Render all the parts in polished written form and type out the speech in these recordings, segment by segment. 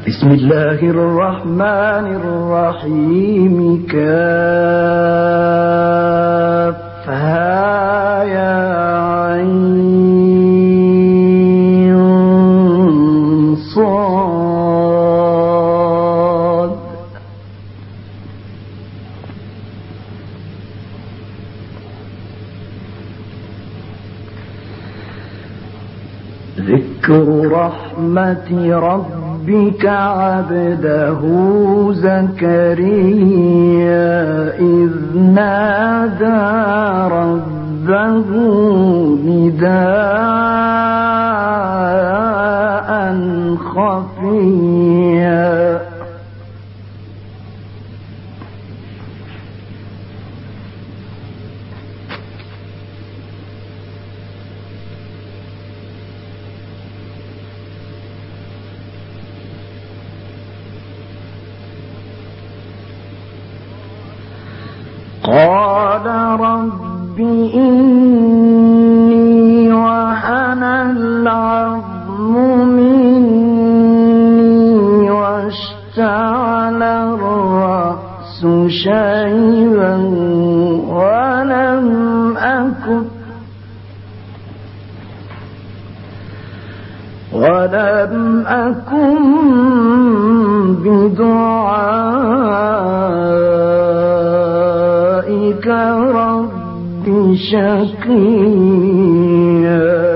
بسم الله الرحمن الرحيم. كافها يا عين صاد. ذكر رحمة ربك عبده زكريا إذ نادى ربه نداء خفيا. قال رب إني وهن العظم مني واشتعل الرأس شيبا ولم أكن بدعائك رب شقيا.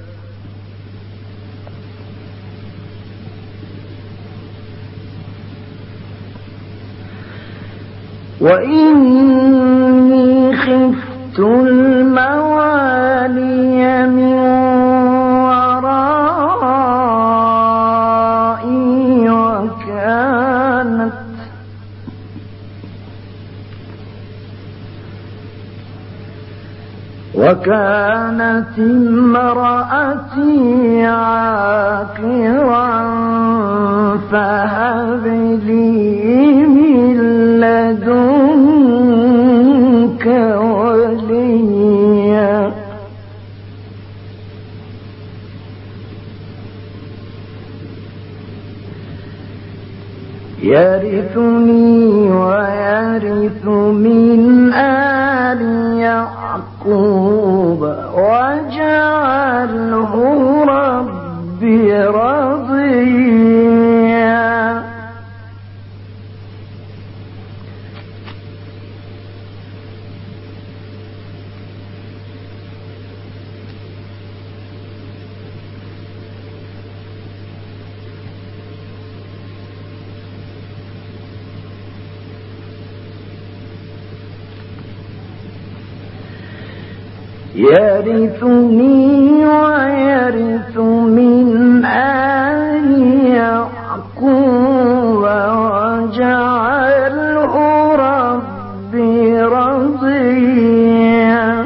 وإني خفت الموالي من ورائي وكانت امرأتي عاقرا فهب لي من لدنك وليا. يرثني ويرث من آل يعقوب واجعله ربي رضيا. يرثني ويرث من آل يعقوب واجعله ربي رضيا.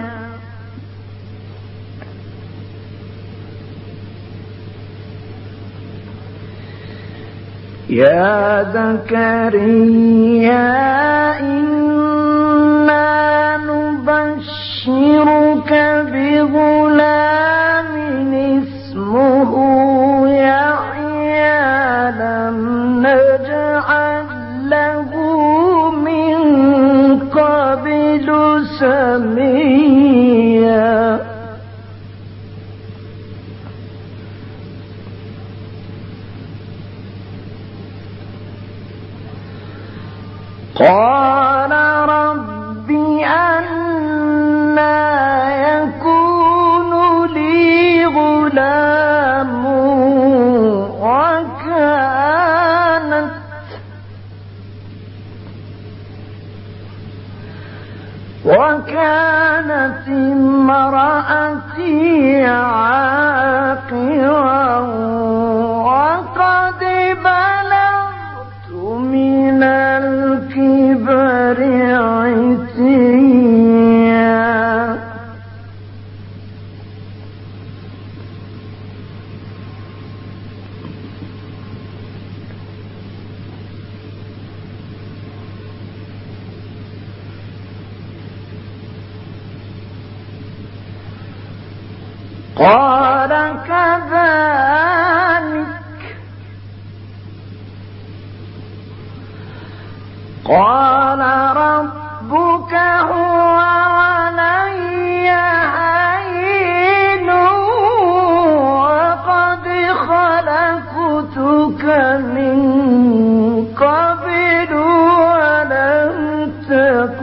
يا زكريا إنا نبشرك بغلام اسمه يحيى لم نجعل له من قبل سميا. قال رب أنى يكون لي غلام وكانت امرأتي عاقرا وقد بلغت من الكبر عتيا. قال كذلك قال ربك هو علي هين وقد خلقتك من قبل ولم تك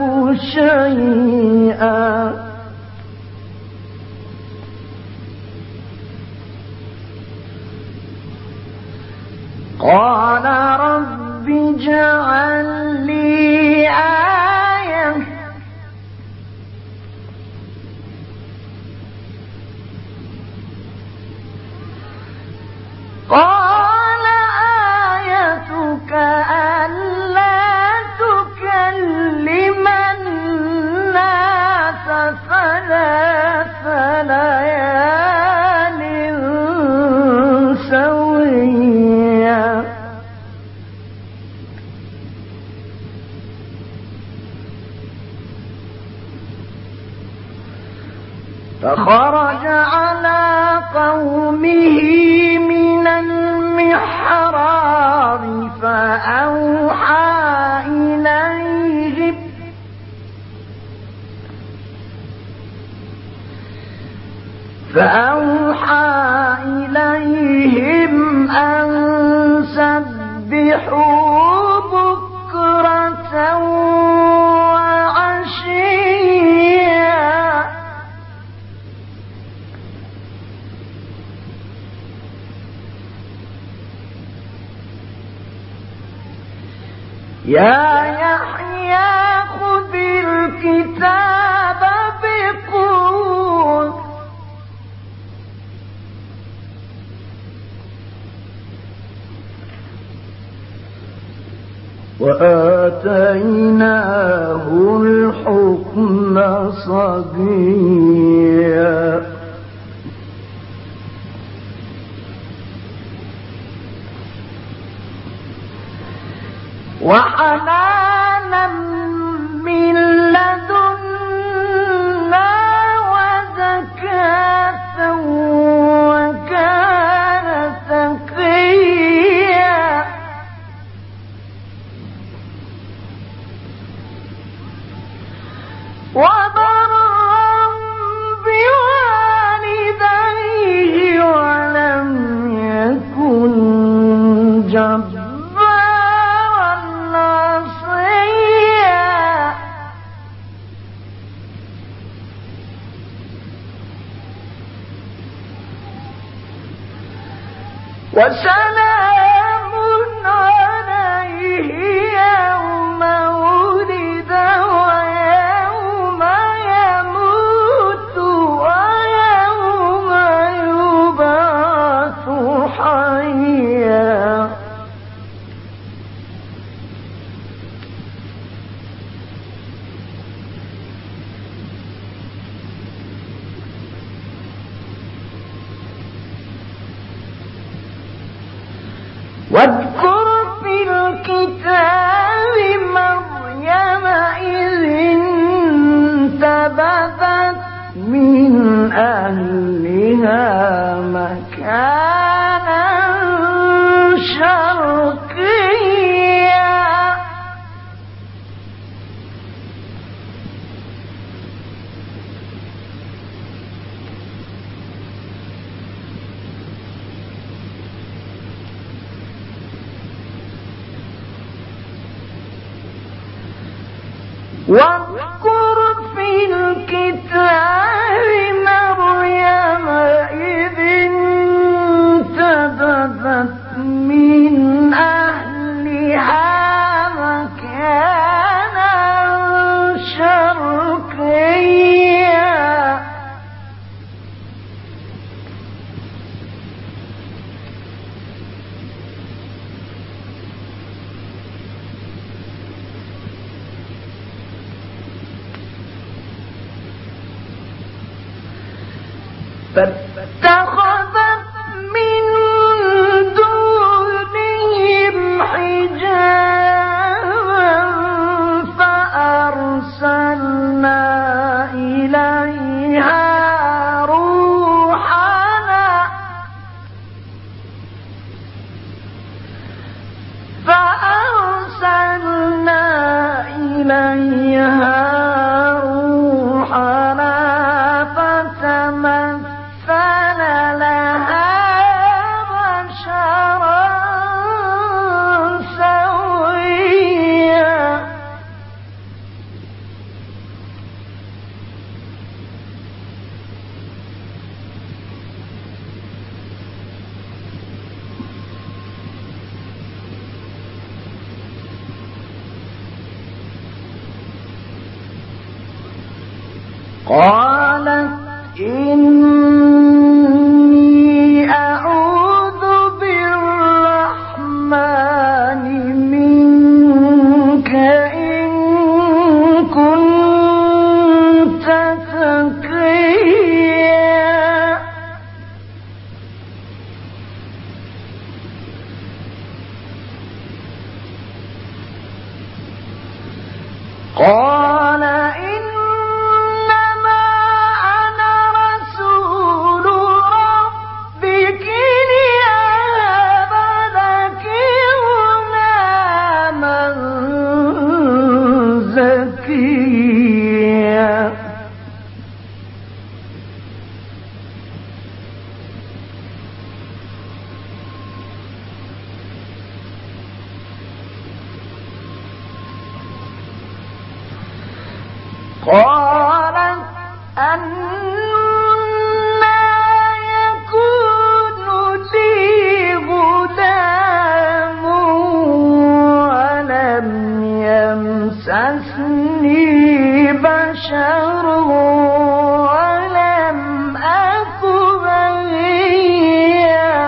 شيئا قال رب اجعل لي آية قال آيتك ألا تكلم الناس 3 ليال سويا فخرج على قومه من المحراب فأوحى إليهم أن سبحوا بكرة وعشيا يا يحيى خذ الكتاب بقوة وآتيناه الحكم صبيا وحنانا من لدنا وزكاة وكان تقيا وبرا بوالديه ولم يكن جبارا عصيا وسلام عليه يوم ولد ويوم يموت ويوم يبعث حيا واذكر في الكتاب مريم إذ انتبذت من أهلها مكانا شرقيا واذكر في الكتاب مريم إذ انتبذت من أهلها مكانا شرقيا فاتخذت من دونهم حجابا فأرسلنا إليها روحنا إليها روحنا فتمثل لها بشرا سويا قالت إني أعوذ بالرحمن منك إن كنت تقيا قال إنما أنا رسول ربك لأهب لك غلاما زكيا قالت أنى يكون لي غلام ولم يمسسني بشر ولم أك بغيا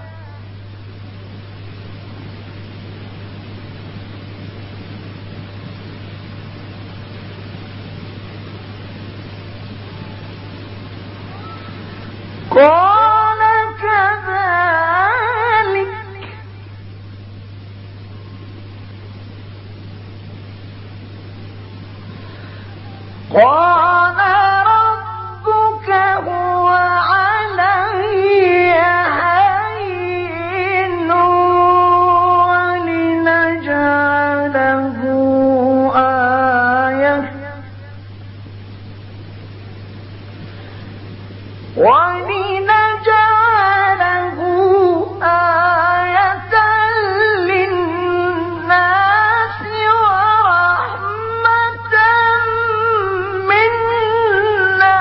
قال كذلك قال ربك هو علي هين ولنجعله آية للناس ورحمة منا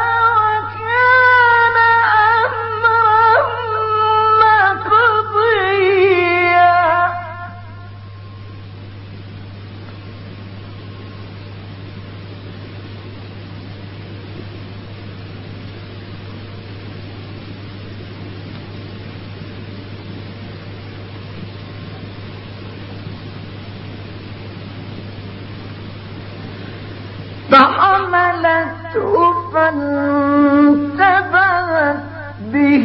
وكان أمرا مقضيا فحملته فانتبذت به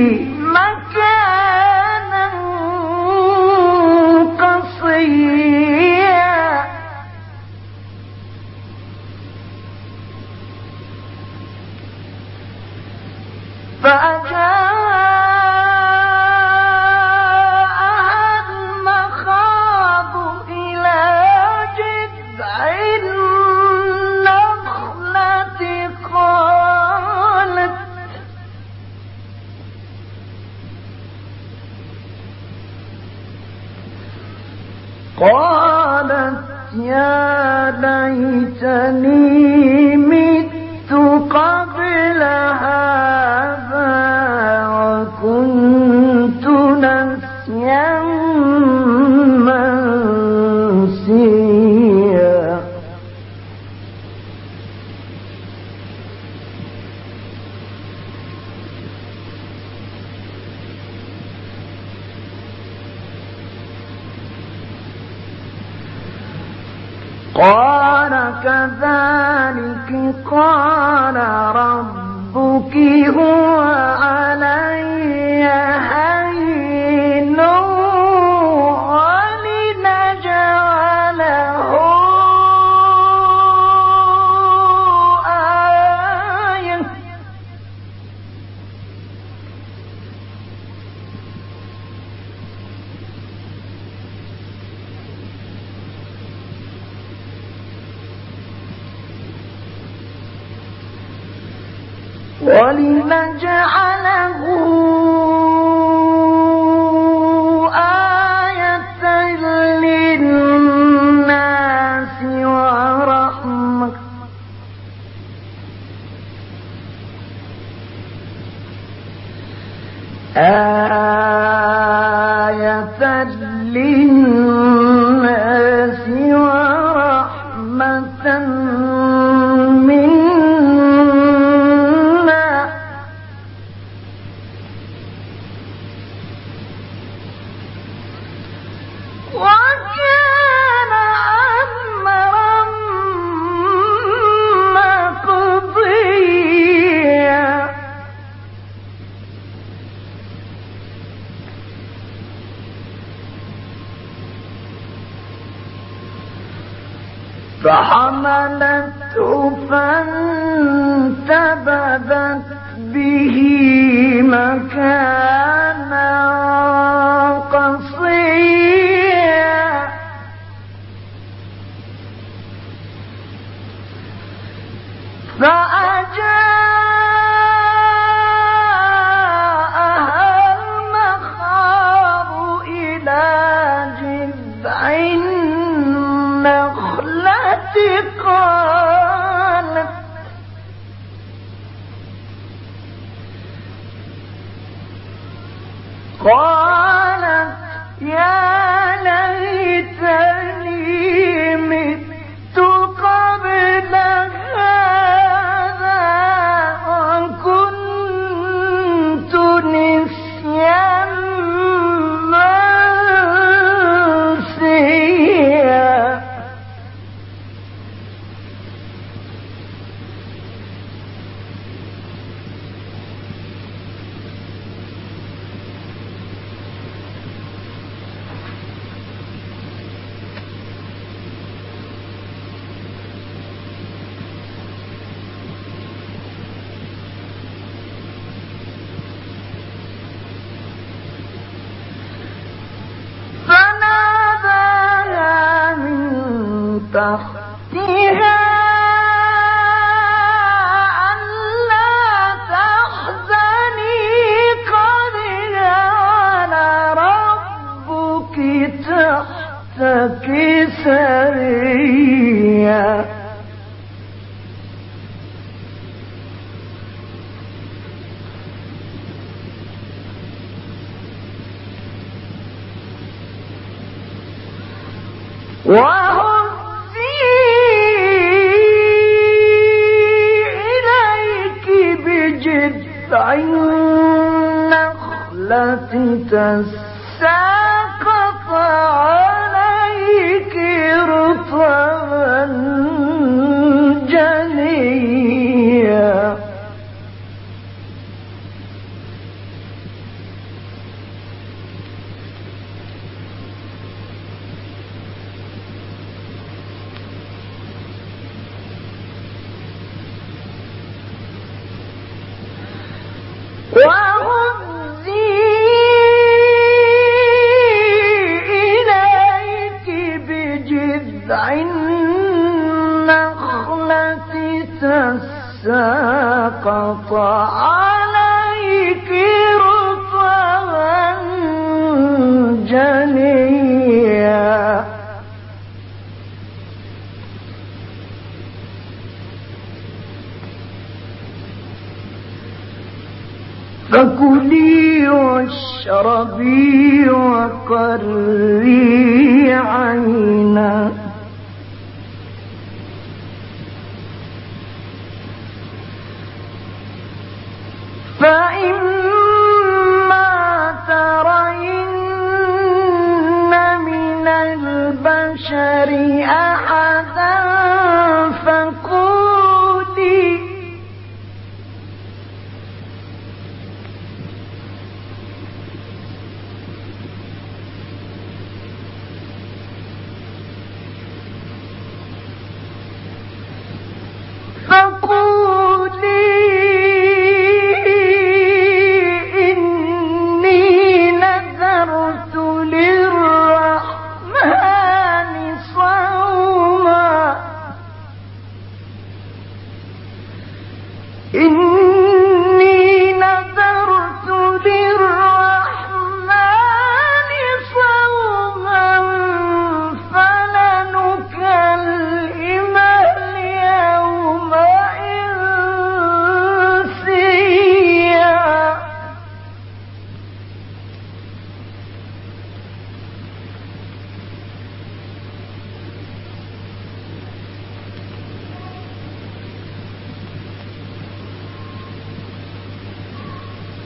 مكانا قصيا فأجاءها المخاض إلى جذع النخلة قالت يا ليتني مت قبل هذا وكنت نسيا منسيا قال كذلك قال ربك هو علي هين ولنجعله آية ولنجعله آية للناس ورحمة للناس ورحمة منا وكان أمرا مقضيا فحملته فانتبذت به مكانا قصيا فأجاءها المخاض إلى جذع النخلة قالت يا ليتني مت قبل هذا وكنت نسيا منسيا تحتها ألا تحزني قد جعل ربك تحتك سريا النخلة تساقط عليك رطبا جنيا وهزي إليك بجذع النخلة تساقط عليك رطبا جنيا فكلي واشربي وقري عينا فإما ترين من البشر أحدا فقولي إني نذرت للرحمن صوما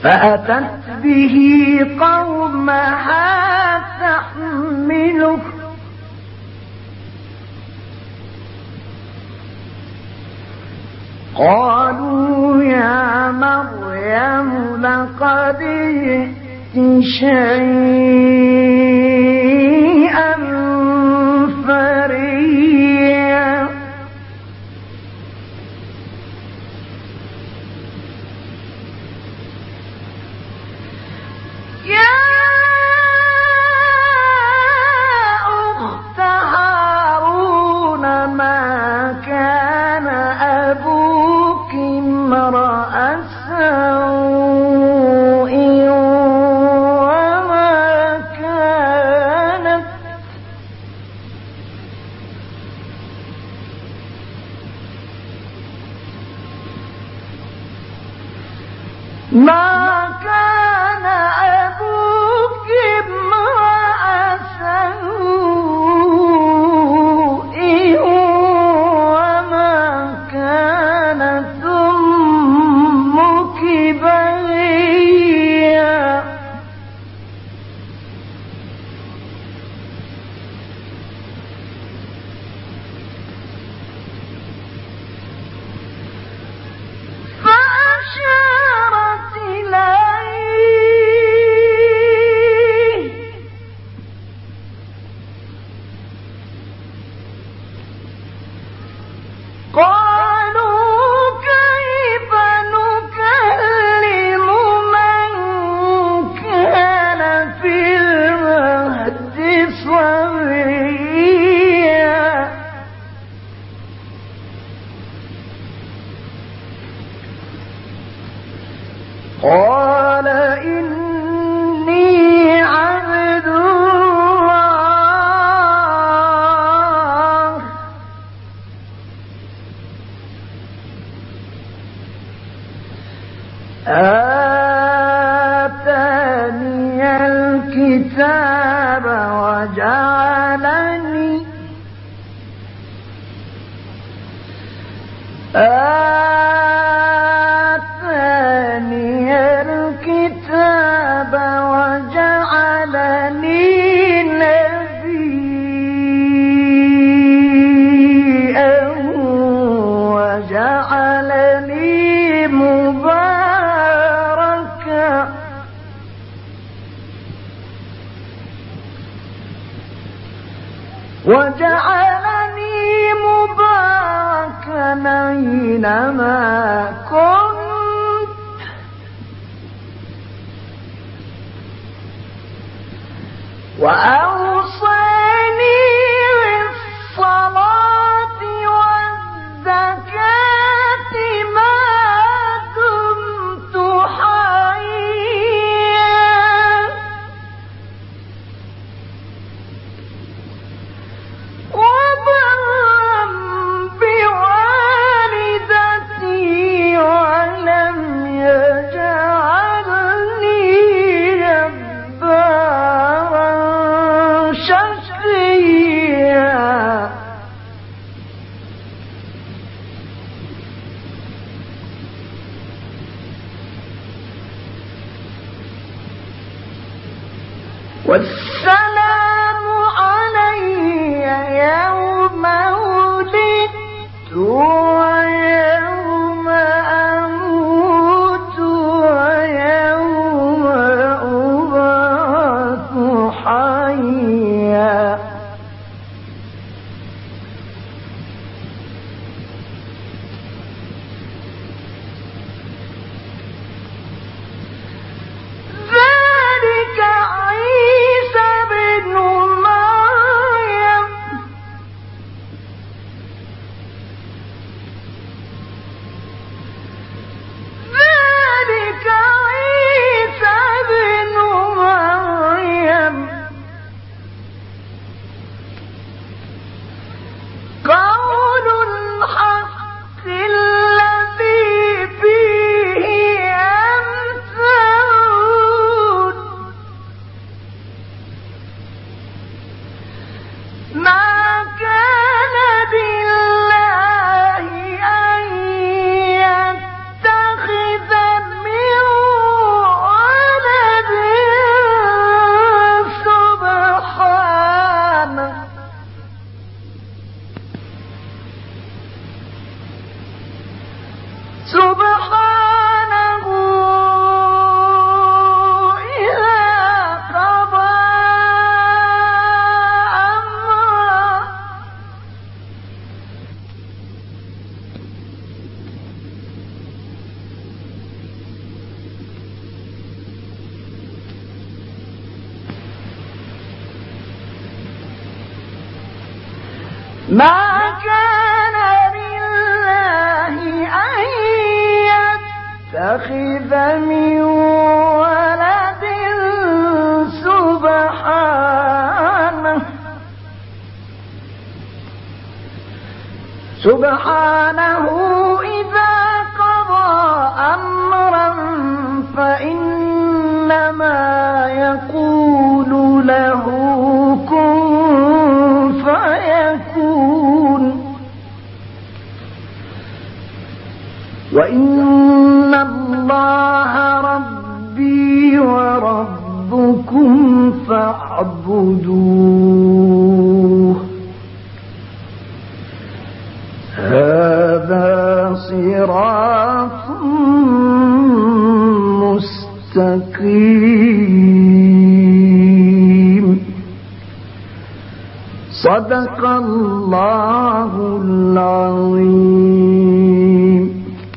فأتت به قومها تحمله قالوا يا مريم لقد جئت شيئا فريا يا أخت هارون ما كان أبوك امرأ سوء وما كانت أبوك امرأ سوء وما كانت أمك بغيا فأشارت إليه قالوا كيف نكلم من كان في المهد صبيا قال إني عبد الله آتاني الكتاب وجعلني نبيا وجعلني مباركا أينما كنت وأوصاني بالصلاة والزكاة ما دمت حيا وبرا بوالدتي ولم يجعلني جبارا ما كان لله أن يتخذ من ولد سبحانه إذا قضى أمرا فإنما يقول له كن فيكون وإن الله ربي وربكم فاعبدوه هذا صراط مستقيم صدق الله العظيم.